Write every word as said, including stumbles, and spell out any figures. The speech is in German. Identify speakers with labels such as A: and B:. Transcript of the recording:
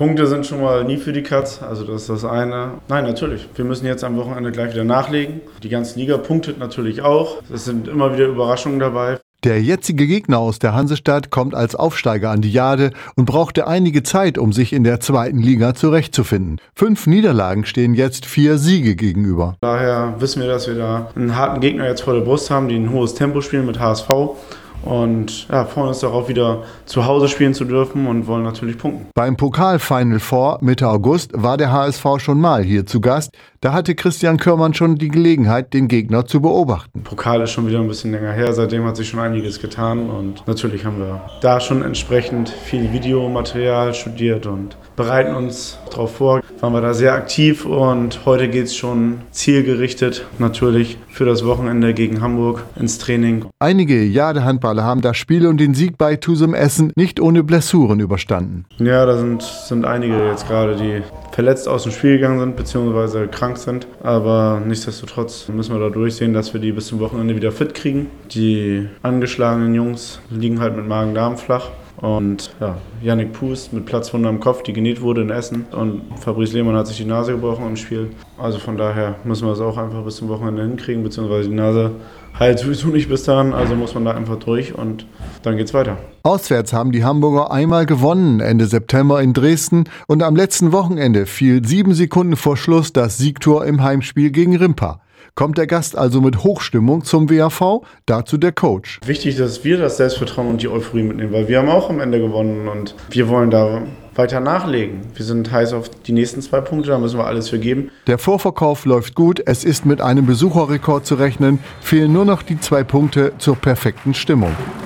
A: Punkte sind schon mal nie für die Katz, also das ist das eine. Nein, natürlich, wir müssen jetzt am Wochenende gleich wieder nachlegen. Die ganze Liga punktet natürlich auch. Es sind immer wieder Überraschungen dabei.
B: Der jetzige Gegner aus der Hansestadt kommt als Aufsteiger an die Jade und brauchte einige Zeit, um sich in der zweiten Liga zurechtzufinden. Fünf Niederlagen stehen jetzt vier Siege gegenüber.
A: Daher wissen wir, dass wir da einen harten Gegner jetzt vor der Brust haben, die ein hohes Tempo spielen mit H S V. Und ja, freuen uns darauf, wieder zu Hause spielen zu dürfen und wollen natürlich punkten.
B: Beim Pokal-Final Four Mitte August war der H S V schon mal hier zu Gast. Da hatte Christian Körmann schon die Gelegenheit, den Gegner zu beobachten.
A: Pokal ist schon wieder ein bisschen länger her, seitdem hat sich schon einiges getan. Und natürlich haben wir da schon entsprechend viel Videomaterial studiert und bereiten uns darauf vor. Waren wir da sehr aktiv und heute geht es schon zielgerichtet natürlich für das Wochenende gegen Hamburg ins Training.
B: Einige Jade-Handballer haben das Spiel und den Sieg bei Tusum Essen nicht ohne Blessuren überstanden.
A: Ja, da sind, sind einige jetzt gerade, die verletzt aus dem Spiel gegangen sind bzw. krank sind. Aber nichtsdestotrotz müssen wir da durchsehen, dass wir die bis zum Wochenende wieder fit kriegen. Die angeschlagenen Jungs liegen halt mit Magen-Darm flach. Und ja, Yannick Pust mit Platzwunde am Kopf, die genäht wurde in Essen. Und Fabrice Lehmann hat sich die Nase gebrochen im Spiel. Also von daher müssen wir es auch einfach bis zum Wochenende hinkriegen, beziehungsweise die Nase heilt sowieso nicht bis dahin. Also muss man da einfach durch und dann geht's weiter.
B: Auswärts haben die Hamburger einmal gewonnen, Ende September in Dresden. Und am letzten Wochenende fiel sieben Sekunden vor Schluss das Siegtor im Heimspiel gegen Rimpa. Kommt der Gast also mit Hochstimmung zum W A V? Dazu der Coach.
A: Wichtig, dass wir das Selbstvertrauen und die Euphorie mitnehmen, weil wir haben auch am Ende gewonnen und wir wollen da weiter nachlegen. Wir sind heiß auf die nächsten zwei Punkte, da müssen wir alles für geben.
B: Der Vorverkauf läuft gut, es ist mit einem Besucherrekord zu rechnen, fehlen nur noch die zwei Punkte zur perfekten Stimmung.